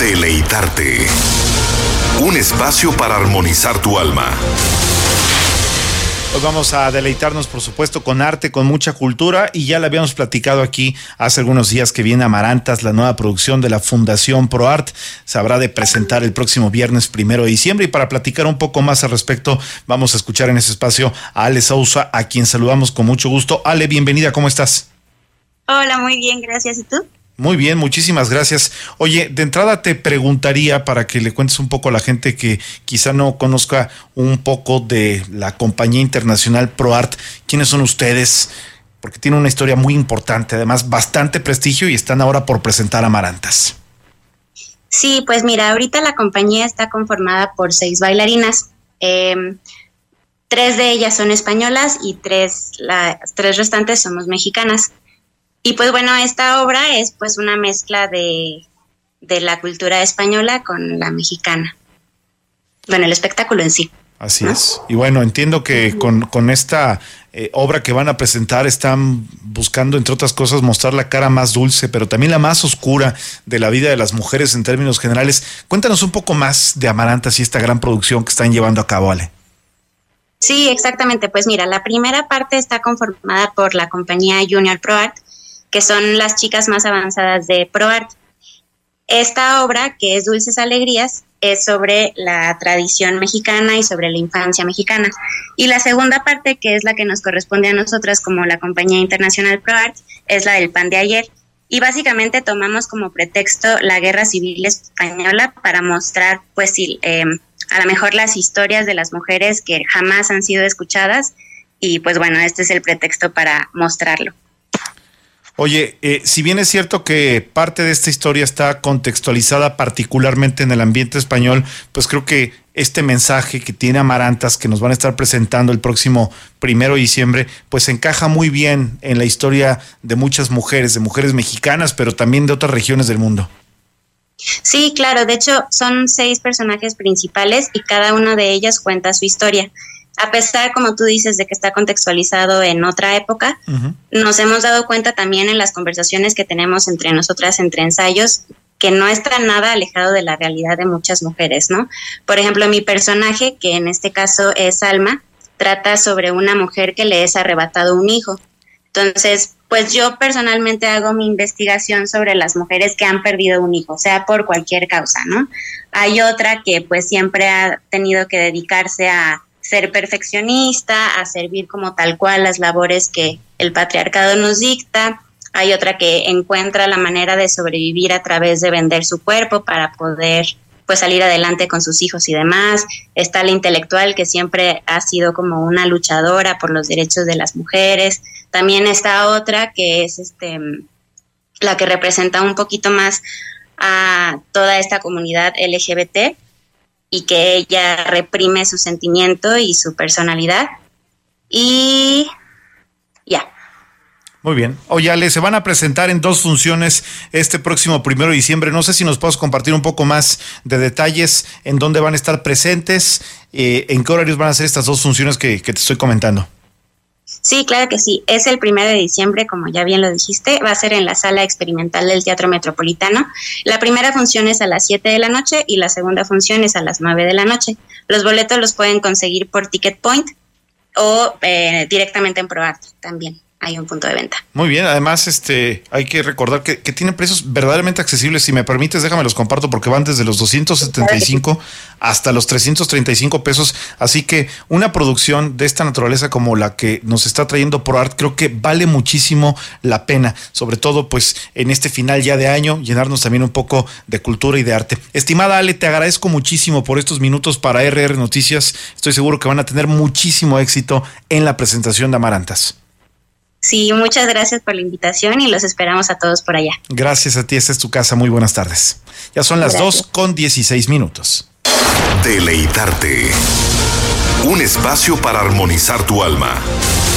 Deleitarte. Un espacio para armonizar tu alma. Hoy vamos a deleitarnos, por supuesto, con arte, con mucha cultura, y ya le habíamos platicado aquí hace algunos días que viene Amarantas, la nueva producción de la Fundación ProArt. Se habrá de presentar el próximo viernes 1 de diciembre, y para platicar un poco más al respecto, vamos a escuchar en ese espacio a Ale Sousa, a quien saludamos con mucho gusto. Ale, bienvenida, ¿cómo estás? Hola, muy bien, gracias. ¿Y tú? Muy bien, muchísimas gracias. Oye, de entrada te preguntaría, para que le cuentes un poco a la gente que quizá no conozca un poco de la compañía internacional ProArt, ¿quiénes son ustedes? Porque tiene una historia muy importante, además bastante prestigio, y están ahora por presentar Amarantas. Sí, pues mira, ahorita la compañía está conformada por 6 bailarinas. 3 de ellas son españolas y las 3 restantes somos mexicanas. Y pues bueno, esta obra es pues una mezcla de la cultura española con la mexicana. Bueno, el espectáculo en sí. Así es. Y bueno, entiendo que con esta obra que van a presentar están buscando, entre otras cosas, mostrar la cara más dulce, pero también la más oscura de la vida de las mujeres en términos generales. Cuéntanos un poco más de Amarantas y esta gran producción que están llevando a cabo, Ale. Sí, exactamente. Pues mira, la primera parte está conformada por la compañía Junior ProArt, que son las chicas más avanzadas de ProArt. Esta obra, que es Dulces Alegrías, es sobre la tradición mexicana y sobre la infancia mexicana. Y la segunda parte, que es la que nos corresponde a nosotras como la compañía internacional ProArt, es la del Pan de Ayer. Y básicamente tomamos como pretexto la Guerra Civil Española para mostrar, pues a lo mejor las historias de las mujeres que jamás han sido escuchadas. Y pues bueno, este es el pretexto para mostrarlo. Oye, si bien es cierto que parte de esta historia está contextualizada particularmente en el ambiente español, pues creo que este mensaje que tiene Amarantas, que nos van a estar presentando el próximo 1 de diciembre, pues encaja muy bien en la historia de muchas mujeres, de mujeres mexicanas, pero también de otras regiones del mundo. Sí, claro, de hecho son 6 personajes principales y cada una de ellas cuenta su historia. A pesar, como tú dices, de que está contextualizado en otra época, nos hemos dado cuenta también en las conversaciones que tenemos entre nosotras, entre ensayos, que no está nada alejado de la realidad de muchas mujeres, ¿no? Por ejemplo, mi personaje, que en este caso es Alma, trata sobre una mujer que le es arrebatado un hijo. Entonces, pues yo personalmente hago mi investigación sobre las mujeres que han perdido un hijo, sea por cualquier causa, ¿no? Hay otra que pues siempre ha tenido que dedicarse a ser perfeccionista, a servir como tal cual las labores que el patriarcado nos dicta. Hay otra que encuentra la manera de sobrevivir a través de vender su cuerpo para poder pues salir adelante con sus hijos y demás. Está la intelectual, que siempre ha sido como una luchadora por los derechos de las mujeres. También está otra que es la que representa un poquito más a toda esta comunidad LGBT, y que ella reprime su sentimiento y su personalidad. Y ya. Muy bien. Oye, Ale, se van a presentar en 2 funciones este próximo 1 de diciembre. No sé si nos puedes compartir un poco más de detalles en dónde van a estar presentes, en qué horarios van a ser estas 2 funciones que te estoy comentando. Sí, claro que sí. Es el 1 de diciembre, como ya bien lo dijiste. Va a ser en la Sala Experimental del Teatro Metropolitano. La primera función es a las 7 de la noche y la segunda función es a las 9 de la noche. Los boletos los pueden conseguir por Ticket Point o directamente en ProArt también. Hay un punto de venta. Muy bien, además hay que recordar que tienen precios verdaderamente accesibles. Si me permites, déjame los comparto, porque van desde los 275 hasta los 335 pesos. Así que una producción de esta naturaleza como la que nos está trayendo ProArt, creo que vale muchísimo la pena. Sobre todo pues en este final ya de año, llenarnos también un poco de cultura y de arte. Estimada Ale, te agradezco muchísimo por estos minutos para RR Noticias. Estoy seguro que van a tener muchísimo éxito en la presentación de Amarantas. Sí, muchas gracias por la invitación y los esperamos a todos por allá. Gracias a ti, esta es tu casa, muy buenas tardes. Ya son las 2:16. Deleitarte. Un espacio para armonizar tu alma.